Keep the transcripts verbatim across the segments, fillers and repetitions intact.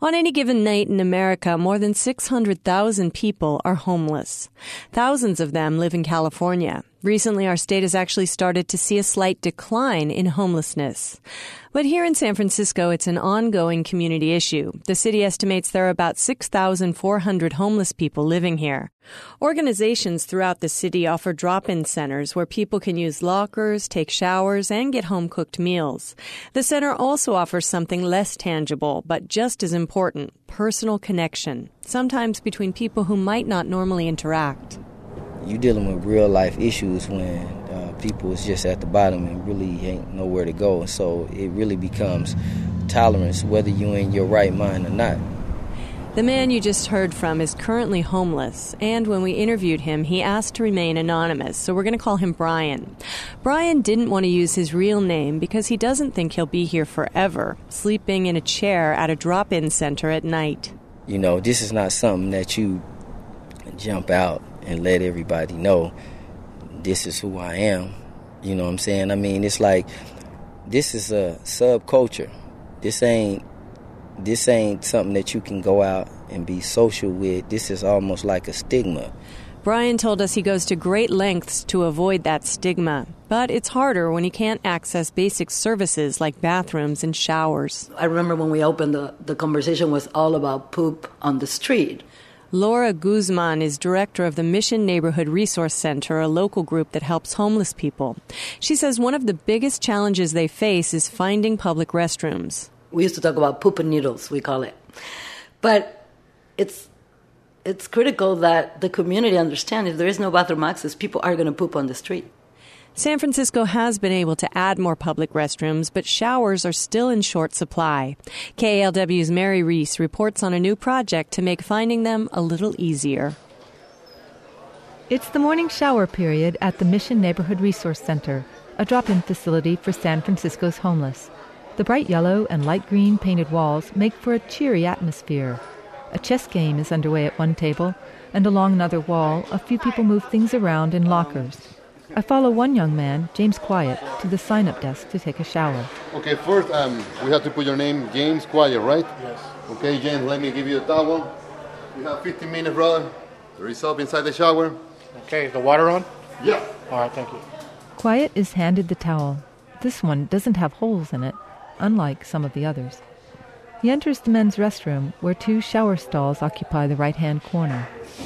On any given night in America, more than six hundred thousand people are homeless. Thousands of them live in California. Recently, our state has actually started to see a slight decline in homelessness. But here in San Francisco, it's an ongoing community issue. The city estimates there are about six thousand four hundred homeless people living here. Organizations throughout the city offer drop-in centers where people can use lockers, take showers, and get home-cooked meals. The center also offers something less tangible, but just as important, personal connection, sometimes between people who might not normally interact. You're dealing with real-life issues when uh, people is just at the bottom and really ain't nowhere to go. So it really becomes tolerance, whether you're in your right mind or not. The man you just heard from is currently homeless, and when we interviewed him, he asked to remain anonymous, so we're going to call him Brian. Brian didn't want to use his real name because he doesn't think he'll be here forever, sleeping in a chair at a drop-in center at night. You know, this is not something that you jump out and let everybody know this is who I am. You know what I'm saying? I mean, it's like this is a subculture. This ain't this ain't something that you can go out and be social with. This is almost like a stigma. Brian told us he goes to great lengths to avoid that stigma, but it's harder when he can't access basic services like bathrooms and showers. I remember when we opened, the, the conversation was all about poop on the street. Laura Guzman is director of the Mission Neighborhood Resource Center, a local group that helps homeless people. She says one of the biggest challenges they face is finding public restrooms. We used to talk about poop and needles, we call it. But it's it's critical that the community understand if there is no bathroom access, people are going to poop on the street. San Francisco has been able to add more public restrooms, but showers are still in short supply. K A L W's Mary Reese reports on a new project to make finding them a little easier. It's the morning shower period at the Mission Neighborhood Resource Center, a drop-in facility for San Francisco's homeless. The bright yellow and light green painted walls make for a cheery atmosphere. A chess game is underway at one table, and along another wall, a few people move things around in lockers. I follow one young man, James Quiet, to the sign-up desk to take a shower. Okay, first, um, we have to put your name, James Quiet, right? Yes. Okay, James, let me give you a towel. You have fifteen minutes, brother. There is soap inside the shower. Okay, is the water on? Yeah. All right, thank you. Quiet is handed the towel. This one doesn't have holes in it, unlike some of the others. He enters the men's restroom, where two shower stalls occupy the right-hand corner.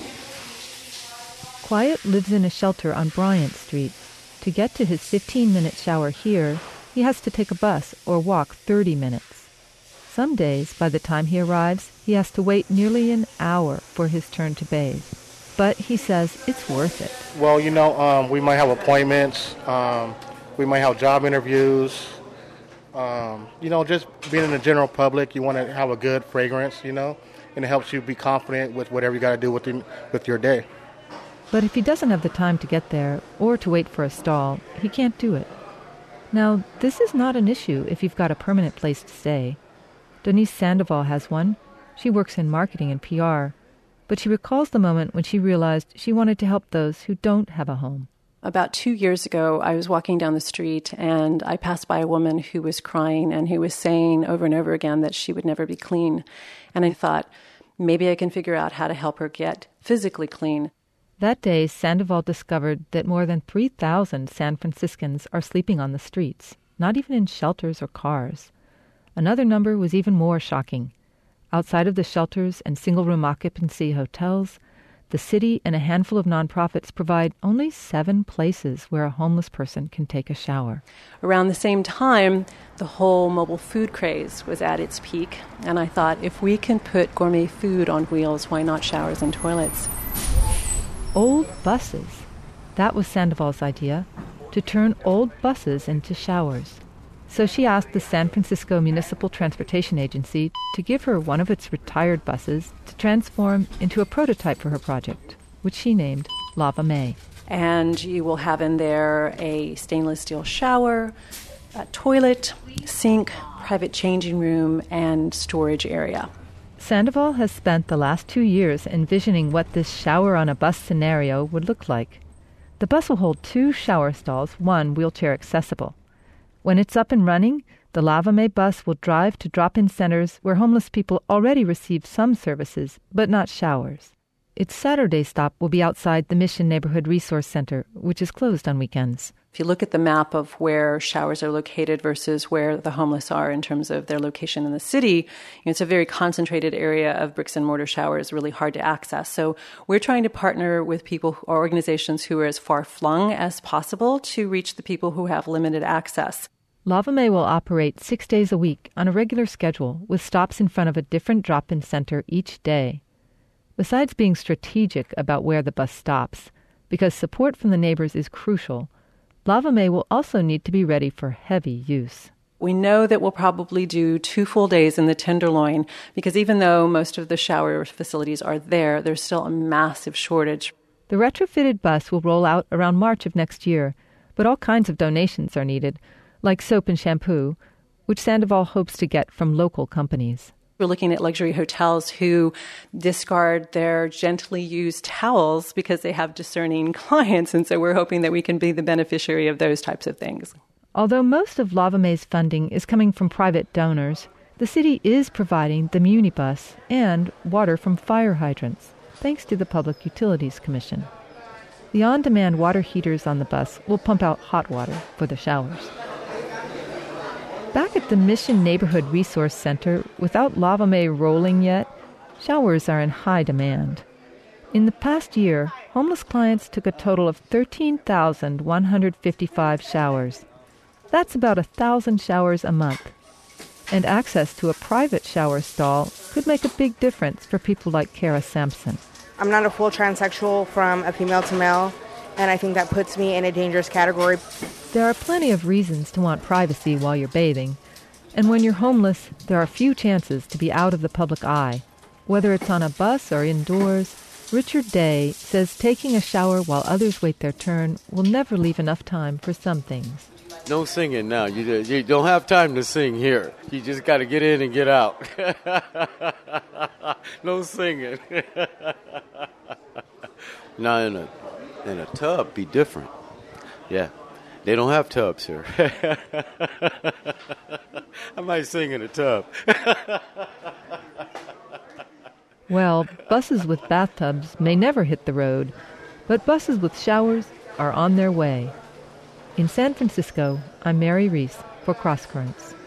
Quiet lives in a shelter on Bryant Street. To get to his fifteen-minute shower here, he has to take a bus or walk thirty minutes. Some days, by the time he arrives, he has to wait nearly an hour for his turn to bathe. But he says it's worth it. Well, you know, um, we might have appointments. Um, we might have job interviews. Um, you know, just being in the general public, you want to have a good fragrance, you know, and it helps you be confident with whatever you got to do with, the, with your day. But if he doesn't have the time to get there or to wait for a stall, he can't do it. Now, this is not an issue if you've got a permanent place to stay. Denise Sandoval has one. She works in marketing and P R. But she recalls the moment when she realized she wanted to help those who don't have a home. About two years ago, I was walking down the street and I passed by a woman who was crying and who was saying over and over again that she would never be clean. And I thought, maybe I can figure out how to help her get physically clean. That day, Sandoval discovered that more than three thousand San Franciscans are sleeping on the streets, not even in shelters or cars. Another number was even more shocking. Outside of the shelters and single-room occupancy hotels, the city and a handful of nonprofits provide only seven places where a homeless person can take a shower. Around the same time, the whole mobile food craze was at its peak, and I thought, if we can put gourmet food on wheels, why not showers and toilets? Old buses. That was Sandoval's idea, to turn old buses into showers. So she asked the San Francisco Municipal Transportation Agency to give her one of its retired buses to transform into a prototype for her project, which she named Lava Mae. And you will have in there a stainless steel shower, a toilet, sink, private changing room, and storage area. Sandoval has spent the last two years envisioning what this shower-on-a-bus scenario would look like. The bus will hold two shower stalls, one wheelchair accessible. When it's up and running, The Lava Mae bus will drive to drop-in centers where homeless people already receive some services, but not showers. Its Saturday stop will be outside the Mission Neighborhood Resource Center, which is closed on weekends. If you look at the map of where showers are located versus where the homeless are in terms of their location in the city, you know, it's a very concentrated area of bricks and mortar showers, really hard to access. So we're trying to partner with people or organizations who are as far flung as possible to reach the people who have limited access. Lava Mae will operate six days a week on a regular schedule with stops in front of a different drop-in center each day. Besides being strategic about where the bus stops, because support from the neighbors is crucial, Lava Mae will also need to be ready for heavy use. We know that we'll probably do two full days in the Tenderloin because even though most of the shower facilities are there, there's still a massive shortage. The retrofitted bus will roll out around March of next year, but all kinds of donations are needed, like soap and shampoo, which Sandoval hopes to get from local companies. We're looking at luxury hotels who discard their gently used towels because they have discerning clients, and so we're hoping that we can be the beneficiary of those types of things. Although most of Lava Mae's funding is coming from private donors, the city is providing the Munibus and water from fire hydrants, thanks to the Public Utilities Commission. The on-demand water heaters on the bus will pump out hot water for the showers. Back at the Mission Neighborhood Resource Center, without Lava Mae rolling yet, showers are in high demand. In the past year, homeless clients took a total of thirteen thousand one hundred fifty-five showers. That's about one thousand showers a month. And access to a private shower stall could make a big difference for people like Kara Sampson. I'm not a full transsexual from a female to male, and I think that puts me in a dangerous category. There are plenty of reasons to want privacy while you're bathing. And when you're homeless, there are few chances to be out of the public eye. Whether it's on a bus or indoors, Richard Day says taking a shower while others wait their turn will never leave enough time for some things. No singing now. You, you don't have time to sing here. You just got to get in and get out. No singing. Now in a, in a tub, be different. Yeah. They don't have tubs here. I might sing in a tub. Well, buses with bathtubs may never hit the road, but buses with showers are on their way. In San Francisco, I'm Mary Reese for Cross Currents.